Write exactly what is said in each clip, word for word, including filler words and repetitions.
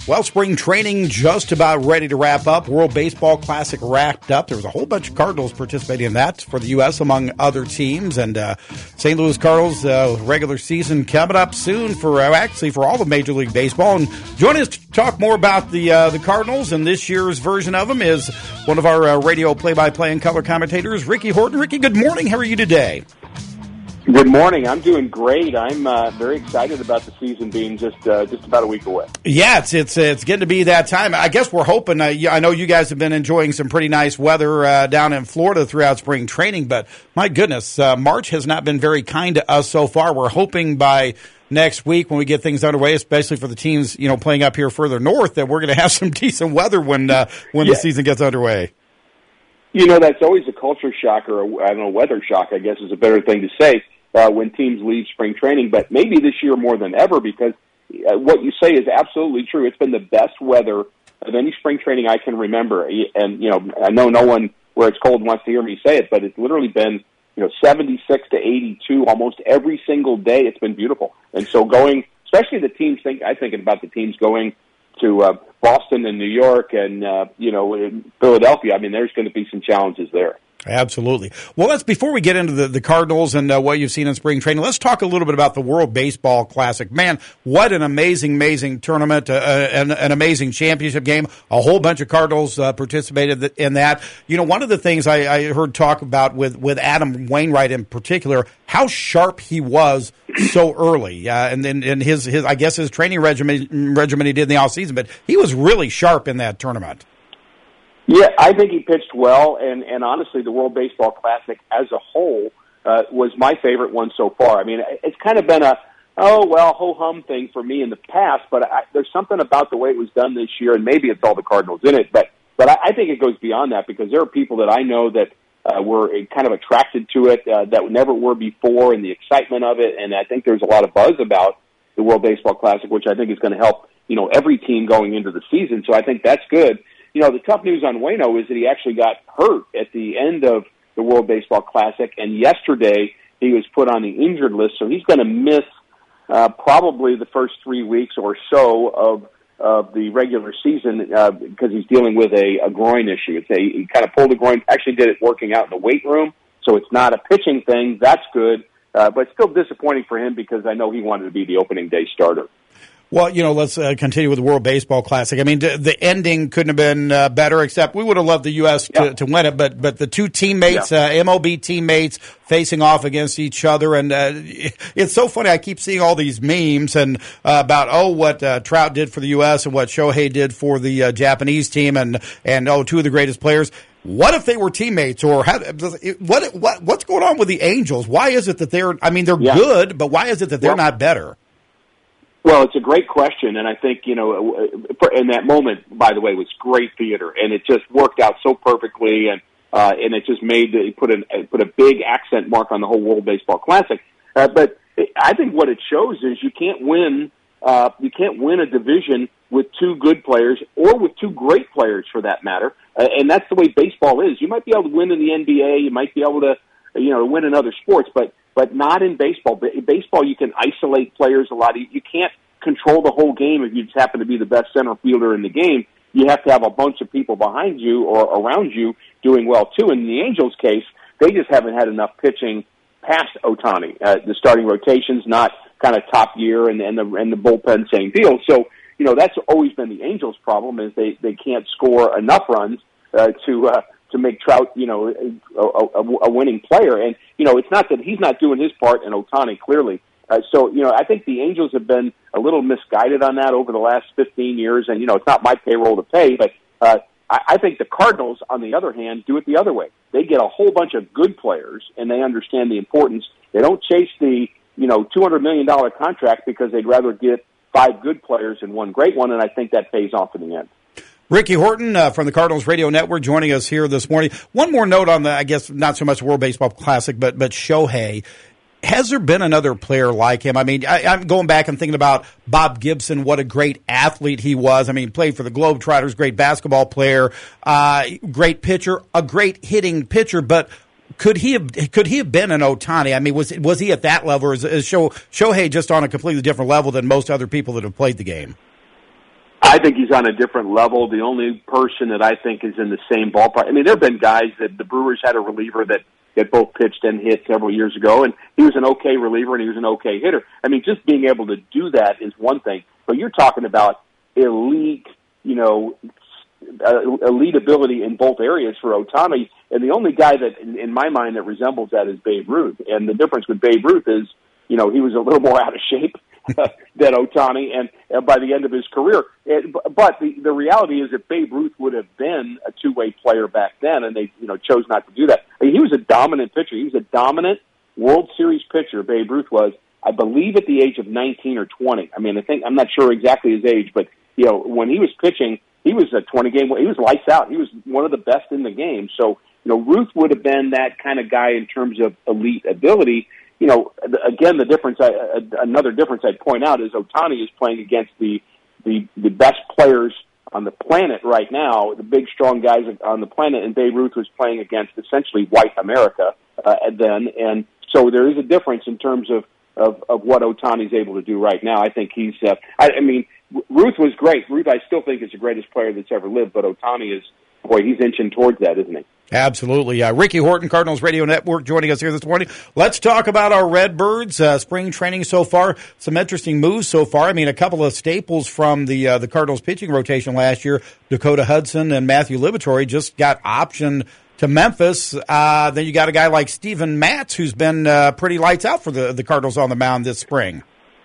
Well, spring training just about ready to wrap up. World Baseball Classic wrapped up. There was a whole bunch of Cardinals participating in that for the U S among other teams. And uh, Saint Louis Cardinals uh, regular season coming up soon for uh, actually for all of Major League Baseball. And joining us to talk more about the uh, the Cardinals and this year's version of them is one of our uh, radio play-by-play and color commentators, Ricky Horton. Ricky, good morning. How are you today? Good morning. I'm doing great. I'm uh, very excited about the season being just uh, just about a week away. Yeah, it's it's it's getting to be that time. I guess we're hoping. Uh, I know you guys have been enjoying some pretty nice weather uh, down in Florida throughout spring training, but my goodness, uh, March has not been very kind to us so far. We're hoping by next week when we get things underway, especially for the teams you know playing up here further north, that we're going to have some decent weather when uh, when yeah. the season gets underway. You know, that's always a culture shock, or a, I don't know, weather shock, I guess is a better thing to say. Uh, when teams leave spring training, but maybe this year more than ever, because uh, what you say is absolutely true. It's been the best weather of any spring training I can remember. And, you know, I know no one where it's cold wants to hear me say it, but it's literally been, you know, seventy-six to eighty-two almost every single day. It's been beautiful. And so going, especially the teams, think I'm thinking about the teams going to uh, Boston and New York and, uh, you know, in Philadelphia. I mean, there's going to be some challenges there. Absolutely. Well, let's before we get into the, the Cardinals and uh, what you've seen in spring training, let's talk a little bit about the World Baseball Classic. Man, what an amazing, amazing tournament, uh, an, an amazing championship game. A whole bunch of Cardinals uh, participated in that. You know, one of the things I, I heard talk about with, with Adam Wainwright in particular, how sharp he was so early, uh, and then and his his I guess his training regimen regimen he did in the offseason, but he was really sharp in that tournament. Yeah, I think he pitched well, and, and honestly, the World Baseball Classic as a whole uh, was my favorite one so far. I mean, it's kind of been a, oh, well, ho-hum thing for me in the past, but I, there's something about the way it was done this year, and maybe it's all the Cardinals in it, but but I, I think it goes beyond that, because there are people that I know that uh, were kind of attracted to it uh, that never were before, and the excitement of it, and I think there's a lot of buzz about the World Baseball Classic, which I think is going to help, you know, every team going into the season, so I think that's good. You know, the tough news on Waino is that he actually got hurt at the end of the World Baseball Classic, and yesterday he was put on the injured list, so he's going to miss uh, probably the first three weeks or so of of the regular season uh, because he's dealing with a, a groin issue. It's a, he kind of pulled a groin, actually did it working out in the weight room, so it's not a pitching thing. That's good, uh, but still disappointing for him because I know he wanted to be the opening day starter. Well, you know, let's uh, continue with the World Baseball Classic. I mean, d- the ending couldn't have been uh, better, except we would have loved the U S to, yeah. to win it, but but the two teammates, yeah. uh, M L B teammates, facing off against each other, and uh, it's so funny. I keep seeing all these memes and uh, about oh, what uh, Trout did for the U S and what Shohei did for the uh, Japanese team, and and oh, two of the greatest players. What if they were teammates, or how, what what what's going on with the Angels? Why is it that they're? I mean, they're yeah. good, but why is it that they're yeah. not better? Well, it's a great question, and I think, you know, in that moment, by the way, was great theater, and it just worked out so perfectly, and uh, and it just made it put a put a big accent mark on the whole World Baseball Classic. Uh, but I think what it shows is you can't win uh, you can't win a division with two good players or with two great players, for that matter, uh, and that's the way baseball is. You might be able to win in the N B A, you might be able to, you know, win in other sports, but but not in baseball. In baseball, you can isolate players a lot. You can't control the whole game if you just happen to be the best center fielder in the game. You have to have a bunch of people behind you or around you doing well, too. In the Angels' case, they just haven't had enough pitching past Ohtani. Uh, the starting rotation's not kind of top gear, and, and, the, and the bullpen, same deal. So, you know, that's always been the Angels' problem, is they, they can't score enough runs uh, to uh, to make Trout, you know, a, a, a winning player. And, you know, it's not that he's not doing his part, and Ohtani clearly. Uh, so, you know, I think the Angels have been a little misguided on that over the last fifteen years. And, you know, it's not my payroll to pay, but uh, I, I think the Cardinals, on the other hand, do it the other way. They get a whole bunch of good players, and they understand the importance. They don't chase the, you know, two hundred million dollars contract because they'd rather get five good players and one great one, and I think that pays off in the end. Ricky Horton uh, from the Cardinals Radio Network joining us here this morning. One more note on the, I guess, not so much World Baseball Classic, but but Shohei. Has there been another player like him? I mean, I, I'm going back and thinking about Bob Gibson, what a great athlete he was. I mean, played for the Globetrotters, great basketball player, uh, great pitcher, a great hitting pitcher, but could he have could he have been an Ohtani? I mean, was was he at that level, or is, is Shohei just on a completely different level than most other people that have played the game? I think he's on a different level. The only person that I think is in the same ballpark, I mean, there have been guys that the Brewers had a reliever that, that both pitched and hit several years ago, and he was an okay reliever and he was an okay hitter. I mean, just being able to do that is one thing, but you're talking about elite, you know, uh, elite ability in both areas for Ohtani, and the only guy that, in, in my mind, that resembles that is Babe Ruth. And the difference with Babe Ruth is, you know, he was a little more out of shape than Ohtani, and, and by the end of his career. It, but the, the reality is that Babe Ruth would have been a two-way player back then, and they, you know, chose not to do that. I mean, he was a dominant pitcher. He was a dominant World Series pitcher. Babe Ruth was, I believe, at the age of nineteen or twenty. I mean, I think I'm not sure exactly his age, but you know, when he was pitching, he was a twenty game. He was lights out. He was one of the best in the game. So, you know, Ruth would have been that kind of guy in terms of elite ability. You know, again, the difference, I, another difference I'd point out is Ohtani is playing against the, the, the best players on the planet right now, the big, strong guys on the planet, and Babe Ruth was playing against essentially white America uh, then. And so there is a difference in terms of, of, of what Ohtani's able to do right now. I think he's, uh, I, I mean, Ruth was great. Ruth, I still think, is the greatest player that's ever lived, but Ohtani is, boy, he's inching towards that, isn't he? Absolutely. Uh, Ricky Horton, Cardinals Radio Network, joining us here this morning. Let's talk about our Redbirds. Uh, spring training so far, some interesting moves so far. I mean, a couple of staples from the uh, the Cardinals pitching rotation last year, Dakota Hudson and Matthew Liberatore, just got optioned to Memphis. Uh, then you got a guy like Steven Matz, who's been uh, pretty lights out for the, the Cardinals on the mound this spring.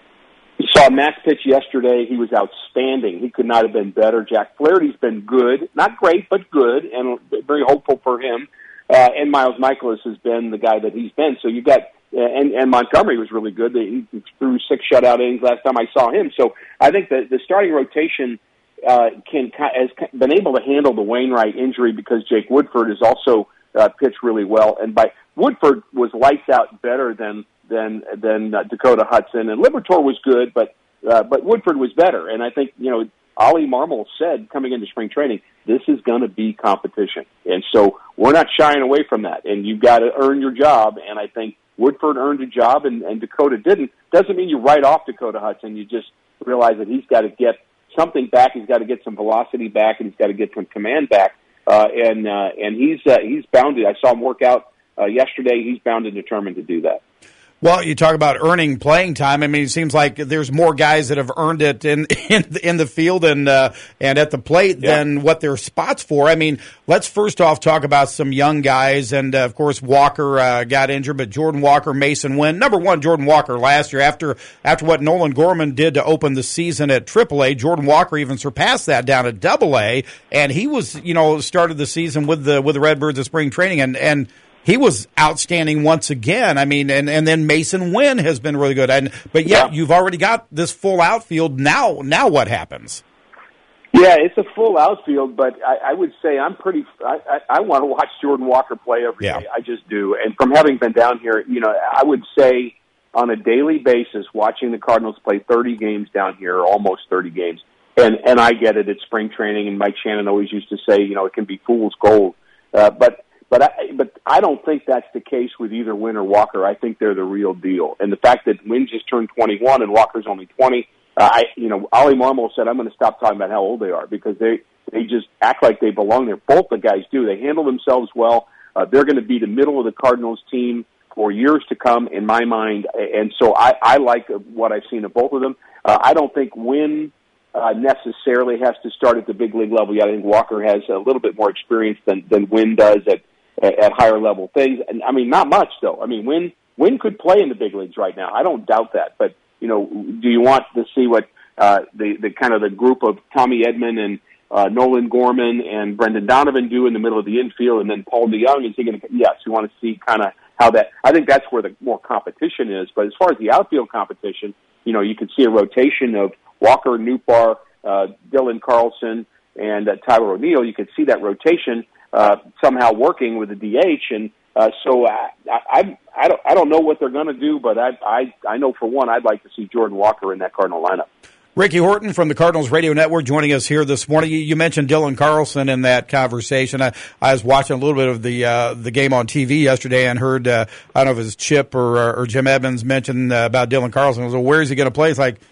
Saw Max pitch yesterday. He was outstanding. He could not have been better. Jack Flaherty's been good. Not great, but good, and very hopeful for him. Uh, and Miles Michaelis has been the guy that he's been. So you've got, uh, and, and Montgomery was really good. He threw six shutout innings last time I saw him. So I think that the starting rotation uh, can has been able to handle the Wainwright injury because Jake Woodford has also uh, pitched really well. And by Woodford was lights out better than than than uh, Dakota Hudson, and Liberatore was good, but uh, but Woodford was better. And I think, you know, Ollie Marmol said coming into spring training, this is going to be competition, and so we're not shying away from that. And you've got to earn your job, and I think Woodford earned a job, and, and Dakota didn't. Doesn't mean you write off Dakota Hudson. You just realize that he's got to get something back. He's got to get some velocity back, and he's got to get some command back. Uh, and uh, and he's uh, he's bound to. I saw him work out uh, yesterday. He's bound and determined to do that. Well, you talk about earning playing time. I mean, it seems like there's more guys that have earned it in in, in the field and uh, and at the plate yeah. than what their spots for. I mean, let's first off talk about some young guys. And, uh, of course, Walker uh, got injured, but Jordan Walker, Mason Wynn. Number one, Jordan Walker last year. After after what Nolan Gorman did to open the season at triple A, Jordan Walker even surpassed that down at double A. And he was, you know, started the season with the with the Redbirds of spring training. And, and he was outstanding once again. I mean, and, and then Mason Wynn has been really good. And but yet yeah. you've already got this full outfield. Now, now what happens? Yeah, it's a full outfield, but I, I would say I'm pretty. I, I, I want to watch Jordan Walker play every yeah. day. I just do. And from having been down here, you know, I would say on a daily basis, watching the Cardinals play thirty games down here, almost thirty games, and and I get it. It's spring training, and Mike Shannon always used to say, you know, it can be fool's gold, uh, but. But I, but I don't think that's the case with either Wynn or Walker. I think they're the real deal. And the fact that Wynn just turned twenty-one and Walker's only twenty, uh, I, you know, Ollie Marmol said, I'm going to stop talking about how old they are because they, they just act like they belong there. Both the guys do. They handle themselves well. Uh, they're going to be the middle of the Cardinals team for years to come, in my mind. And so I, I like what I've seen of both of them. Uh, I don't think Wynn Uh, necessarily has to start at the big league level yet. I think Walker has a little bit more experience than, than Wynn does at, at, at higher level things. And I mean, not much though. I mean, Wynn, Wynn could play in the big leagues right now. I don't doubt that. But, you know, do you want to see what, uh, the, the kind of the group of Tommy Edman and, uh, Nolan Gorman and Brendan Donovan do in the middle of the infield and then Paul DeYoung? Is he going to, yes, you want to see kind of how that, I think that's where the more competition is. But as far as the outfield competition, you know, you can see a rotation of Walker, Nootbaar, uh, Dylan Carlson, and uh, Tyler O'Neill. You could see that rotation uh, somehow working with the D H, and uh, so I, I, I don't, I don't know what they're going to do, but I, I, I know for one, I'd like to see Jordan Walker in that Cardinal lineup. Ricky Horton from the Cardinals Radio Network joining us here this morning. You, you mentioned Dylan Carlson in that conversation. I, I was watching a little bit of the uh, the game on T V yesterday and heard, uh, I don't know if it was Chip or, or Jim Evans mentioned uh, about Dylan Carlson. I was like, where is he going to play? It's like,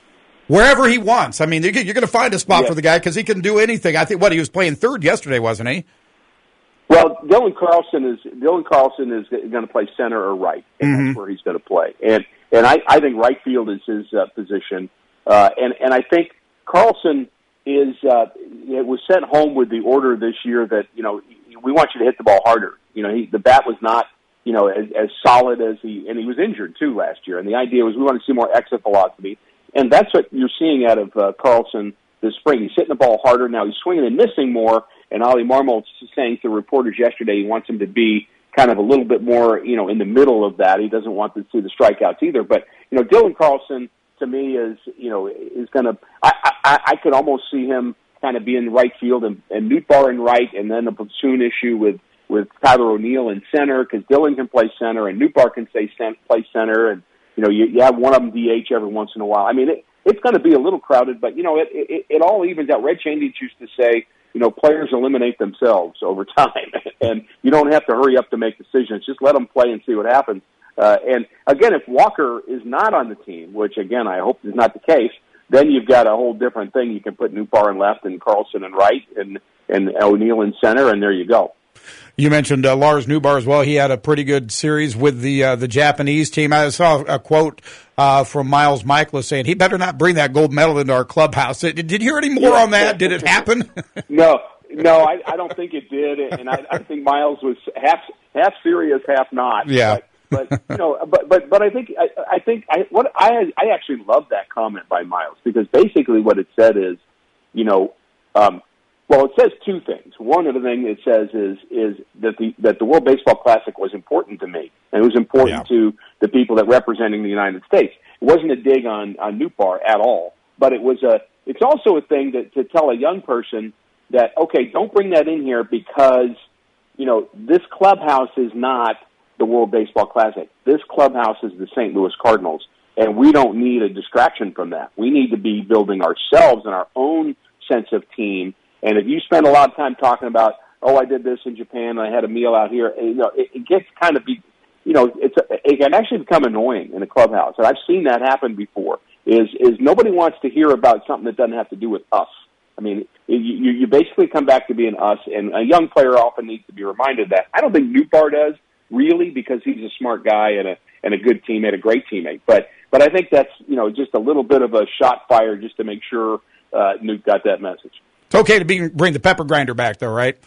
wherever he wants. I mean, you're going to find a spot yeah. for the guy because he can do anything. I think what he was playing third yesterday, wasn't he? Well, Dylan Carlson is Dylan Carlson is going to play center or right, and mm-hmm. that's where he's going to play. And and I, I think right field is his uh, position. Uh, and and I think Carlson is uh, it was sent home with the order this year that you know we want you to hit the ball harder. You know, he, the bat was not you know as, as solid as he and he was injured too last year. And the idea was we want to see more exit velocity, and that's what you're seeing out of uh, Carlson this spring. He's hitting the ball harder now. He's swinging and missing more. And Ollie Marmol saying to reporters yesterday he wants him to be kind of a little bit more, you know, in the middle of that. He doesn't want to see the strikeouts either. But, you know, Dylan Carlson, to me, is, you know, is going to – I I I could almost see him kind of be in right field and, and Nootbaar in right, and then a platoon issue with, with Tyler O'Neill in center because Dylan can play center and Nootbaar can say center, play center. And, you know, you, you have one of them D H every once in a while. I mean, it, it's going to be a little crowded, but, you know, it, it, it all evens out. Red Chaney used to say – you know, players eliminate themselves over time, and you don't have to hurry up to make decisions. Just let them play and see what happens. Uh, and, again, if Walker is not on the team, which, again, I hope is not the case, then you've got a whole different thing. You can put Nootbaar in left and Carlson in right and, and O'Neill in center, and there you go. You mentioned uh, Lars Nootbaar as well. He had a pretty good series with the uh, the Japanese team. I saw a quote uh, from Miles Michaelis saying he better not bring that gold medal into our clubhouse. Did, did you hear any more on that? Did it happen? no, no, I, I don't think it did, and I, I think Miles was half half serious, half not. Yeah. But, but you know, but but but I think I, I think I what I I actually love that comment by Miles because basically what it said is, you know. Um, Well, it says two things. One of the things it says is is that the that the World Baseball Classic was important to me, and it was important yeah. to the people that representing the United States. It wasn't a dig on on Nootbaar at all, but it was a. It's also a thing that to tell a young person that okay, don't bring that in here because you know this clubhouse is not the World Baseball Classic. This clubhouse is the Saint Louis Cardinals, and we don't need a distraction from that. We need to be building ourselves and our own sense of team. And if you spend a lot of time talking about, oh, I did this in Japan, and I had a meal out here, you know, it, it gets kind of be, you know, it's a, it can actually become annoying in a clubhouse. And I've seen that happen before. Is is nobody wants to hear about something that doesn't have to do with us. I mean, you you basically come back to being us, and a young player often needs to be reminded of that. I don't think Nootbaar does really because he's a smart guy and a and a good teammate, a great teammate. But but I think that's you know just a little bit of a shot fired just to make sure uh, Newt got that message. It's okay to be, bring the pepper grinder back, though, right?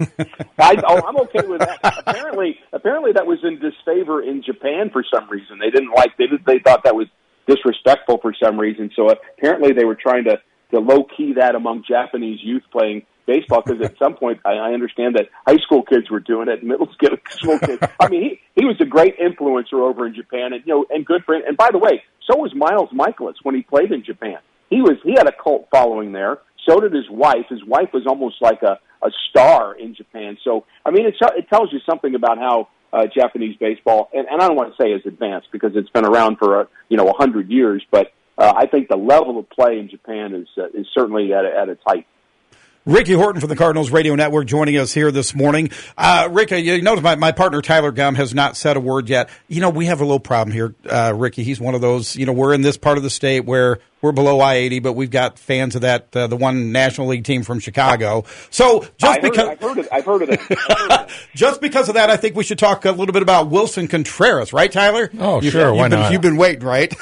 I, oh, I'm okay with that. apparently, apparently that was in disfavor in Japan for some reason. They didn't like. They did, they thought that was disrespectful for some reason. So apparently they were trying to, to low key that among Japanese youth playing baseball. Because at some point, I, I understand that high school kids were doing it, middle school kids. I mean, he he was a great influencer over in Japan, and you know, and good for him. And by the way, so was Miles Michaelis when he played in Japan. He was he had a cult following there. So did his wife. His wife was almost like a, a star in Japan. So, I mean, it, it tells you something about how uh, Japanese baseball, and, and I don't want to say is advanced because it's been around for, a, you know, a hundred years, but uh, I think the level of play in Japan is uh, is certainly at, at its height. Ricky Horton from the Cardinals Radio Network joining us here this morning. Uh, Ricky, you notice my, my partner Tyler Gum has not said a word yet. You know, we have a little problem here, uh, Ricky. He's one of those, you know, we're in this part of the state where we're below I eighty, but we've got fans of that, uh, the one National League team from Chicago. So just I because, I've heard it, I've heard of it. I've heard of it. Just because of that, I think we should talk a little bit about Wilson Contreras, right, Tyler? Oh, you've, sure. You've why been, not? You've been waiting, right?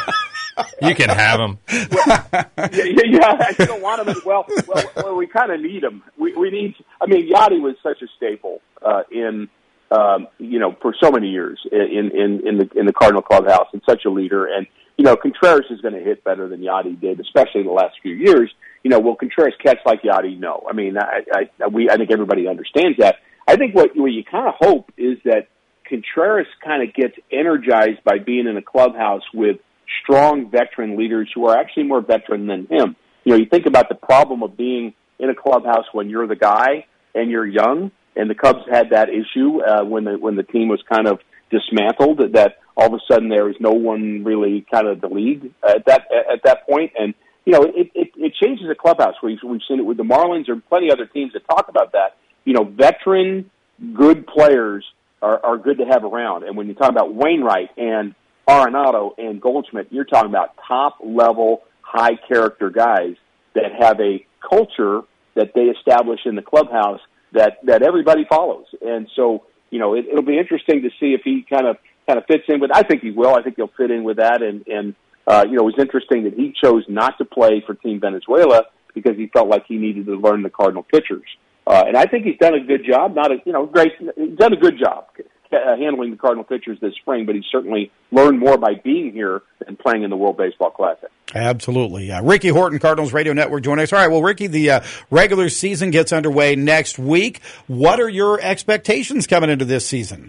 You can have him. Well, yeah, yeah, I don't want him. Well, well, well we kind of need him. We, we need. I mean, Yachty was such a staple uh, in, um, you know, for so many years in in in the in the Cardinal clubhouse, and such a leader. And you know, Contreras is going to hit better than Yachty did, especially in the last few years. You know, will Contreras catch like Yachty? No. I mean, I, I we I think everybody understands that. I think what what you kind of hope is that Contreras kind of gets energized by being in a clubhouse with strong veteran leaders who are actually more veteran than him. You know, you think about the problem of being in a clubhouse when you're the guy and you're young, and the Cubs had that issue uh, when the when the team was kind of dismantled, that all of a sudden there was no one really kind of the lead at that at that point. And you know, it it, it changes the clubhouse. We've we've seen it with the Marlins or plenty of other teams that talk about that. You know, veteran good players are, are good to have around. And when you talk about Wainwright and Arenado and Goldschmidt, you're talking about top-level, high character guys that have a culture that they establish in the clubhouse that, that everybody follows. And so, you know, it, it'll be interesting to see if he kind of kind of fits in with. I think he will. I think he'll fit in with that. And and uh, you know, it was interesting that he chose not to play for Team Venezuela because he felt like he needed to learn the Cardinal pitchers. Uh, and I think he's done a good job. Not a you know great. He's done a good job uh, handling the Cardinal pitchers this spring. But he's certainly learned more by being here than playing in the World Baseball Classic. Absolutely. Uh, Ricky Horton, Cardinals Radio Network, joining us. All right, well, Ricky, the uh, regular season gets underway next week. What are your expectations coming into this season?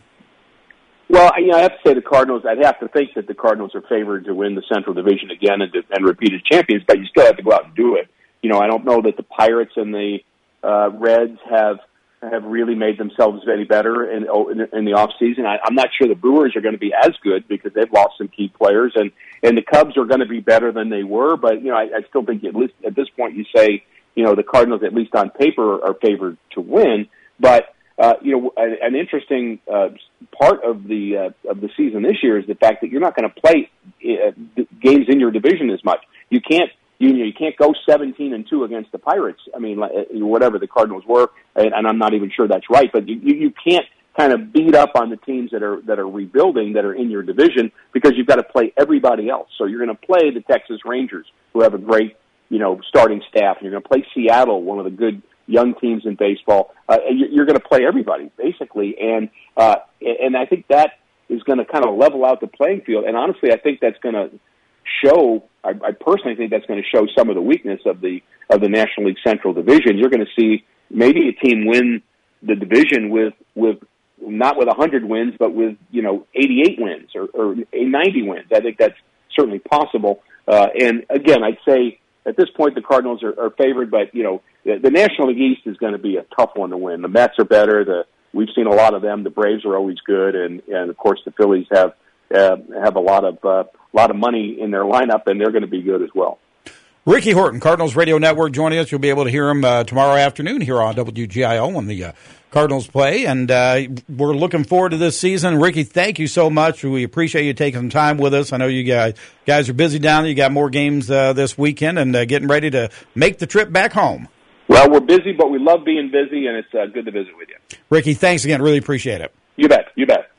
Well, you know, I have to say the Cardinals, I'd have to think that the Cardinals are favored to win the Central Division again and, and repeated champions, but you still have to go out and do it. You know, I don't know that the Pirates and the uh, Reds have have really made themselves any better in, in, in the off season. I, I'm not sure the Brewers are going to be as good because they've lost some key players, and, and the Cubs are going to be better than they were. But you know, I, I still think at least at this point you say, you know, the Cardinals at least on paper are favored to win. But uh, you know, an, an interesting uh, part of the uh, of the season this year is the fact that you're not going to play uh, games in your division as much. You can't. You, you can't go seventeen and two against the Pirates. I mean, whatever the Cardinals were, and, and I'm not even sure that's right. But you, you can't kind of beat up on the teams that are that are rebuilding, that are in your division, because you've got to play everybody else. So you're going to play the Texas Rangers, who have a great, you know, starting staff, and you're going to play Seattle, one of the good young teams in baseball. Uh, you're going to play everybody basically, and uh, and I think that is going to kind of level out the playing field. And honestly, I think that's going to show. I, I personally think that's going to show some of the weakness of the of the National League Central Division. You're going to see maybe a team win the division with with not with one hundred wins, but with you know eighty-eight wins or, or ninety wins. I think that's certainly possible. Uh, and again, I'd say at this point the Cardinals are, are favored, but you know the, the National League East is going to be a tough one to win. The Mets are better. The we've seen a lot of them. The Braves are always good, and and of course the Phillies have uh, have a lot of uh, a lot of money in their lineup, and they're going to be good as well. Ricky Horton, Cardinals Radio Network, joining us. You'll be able to hear him uh, tomorrow afternoon here on W G I O when the uh, Cardinals play, and uh, we're looking forward to this season. Ricky, thank you so much. We appreciate you taking some time with us. I know you guys, guys are busy down there. You got more games uh, this weekend and uh, getting ready to make the trip back home. Well, we're busy, but we love being busy, and it's uh, good to visit with you. Ricky, thanks again. Really appreciate it. You bet. You bet.